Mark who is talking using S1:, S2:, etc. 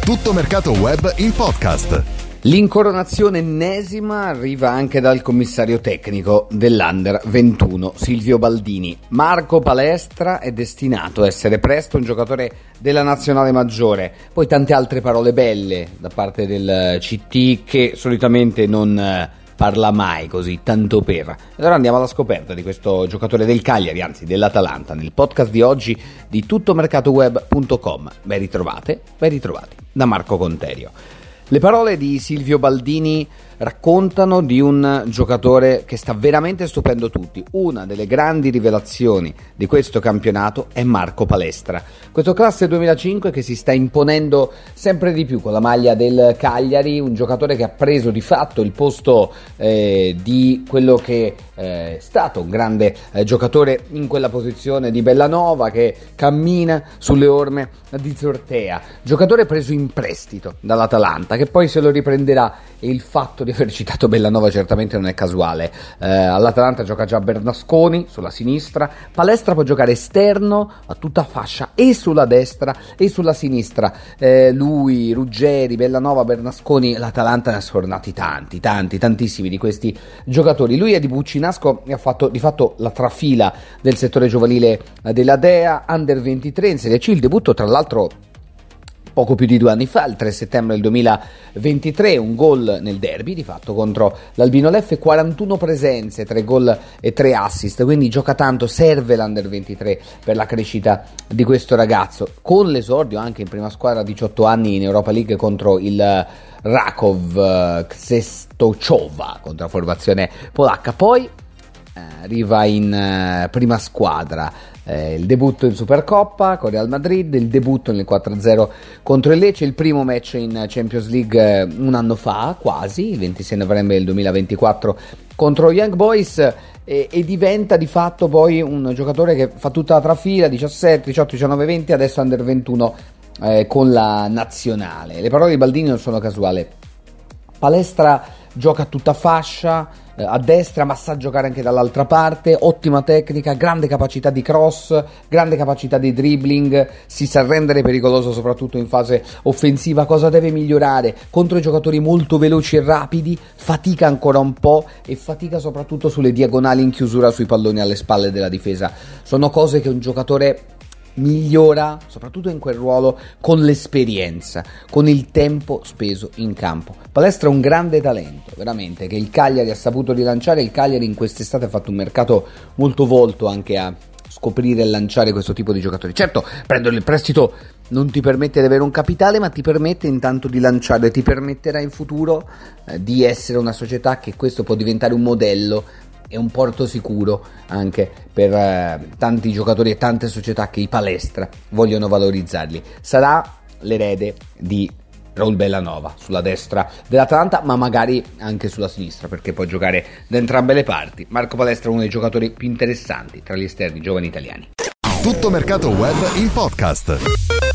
S1: Tutto Mercato Web in podcast.
S2: L'incoronazione ennesima arriva anche dal commissario tecnico dell'Under 21, Silvio Baldini. Marco Palestra è destinato a essere presto un giocatore della nazionale maggiore. Poi tante altre parole belle da parte del CT che solitamente non parla mai così, tanto per. Allora andiamo alla scoperta di questo giocatore del Cagliari, anzi dell'Atalanta, nel podcast di oggi di tuttomercatoweb.com. Ben ritrovati da Marco Conterio. Le parole di Silvio Baldini raccontano di un giocatore che sta veramente stupendo tutti. Una delle grandi rivelazioni di questo campionato è Marco Palestra, questo classe 2005 che si sta imponendo sempre di più con la maglia del Cagliari, un giocatore che ha preso di fatto il posto di quello che è stato un grande giocatore in quella posizione di Bellanova, che cammina sulle orme di Zortea, giocatore preso in prestito dall'Atalanta, che poi se lo riprenderà, e il fatto di aver citato Bellanova certamente non è casuale. All'Atalanta gioca già Bernasconi sulla sinistra, Palestra può giocare esterno a tutta fascia e sulla destra e sulla sinistra. Lui, Ruggeri, Bellanova, Bernasconi, l'Atalanta ne ha sfornati tantissimi di questi giocatori. Lui è di Buccinasco e ha fatto di fatto la trafila del settore giovanile della Dea, Under 23 in Serie C, il debutto tra l'altro poco più di 2 anni fa, il 3 settembre del 2023, un gol nel derby di fatto contro l'Albino Leffe, 41 presenze, 3 gol e 3 assist, quindi gioca tanto, serve l'Under 23 per la crescita di questo ragazzo, con l'esordio anche in prima squadra a 18 anni in Europa League contro il Rakov Częstochowa, contro la formazione polacca. Poi arriva in prima squadra, il debutto in Supercoppa con Real Madrid, il debutto nel 4-0 contro il Lecce, il primo match in Champions League un anno fa, quasi, il 26 novembre del 2024 contro Young Boys, e diventa di fatto poi un giocatore che fa tutta la trafila, 17, 18, 19, 20, adesso Under 21 con la nazionale. Le parole di Baldini non sono casuali. Palestra gioca a tutta fascia, a destra, ma sa giocare anche dall'altra parte, ottima tecnica, grande capacità di cross, grande capacità di dribbling, si sa rendere pericoloso soprattutto in fase offensiva. Cosa deve migliorare? Contro i giocatori molto veloci e rapidi fatica ancora un po', e fatica soprattutto sulle diagonali in chiusura sui palloni alle spalle della difesa. Sono cose che un giocatore migliora soprattutto in quel ruolo con l'esperienza, con il tempo speso in campo. Palestra è un grande talento, veramente, che il Cagliari ha saputo rilanciare. Il Cagliari in quest'estate ha fatto un mercato molto volto anche a scoprire e lanciare questo tipo di giocatori. Certo, prendere il prestito non ti permette di avere un capitale, ma ti permette intanto di lanciare, ti permetterà in futuro di essere una società che questo può diventare un modello e un porto sicuro anche per tanti giocatori e tante società che i Palestra vogliono valorizzarli. Sarà l'erede di Raul Bellanova sulla destra dell'Atalanta, ma magari anche sulla sinistra, perché può giocare da entrambe le parti. Marco Palestra è uno dei giocatori più interessanti tra gli esterni giovani italiani.
S1: Tutto Mercato Web in podcast.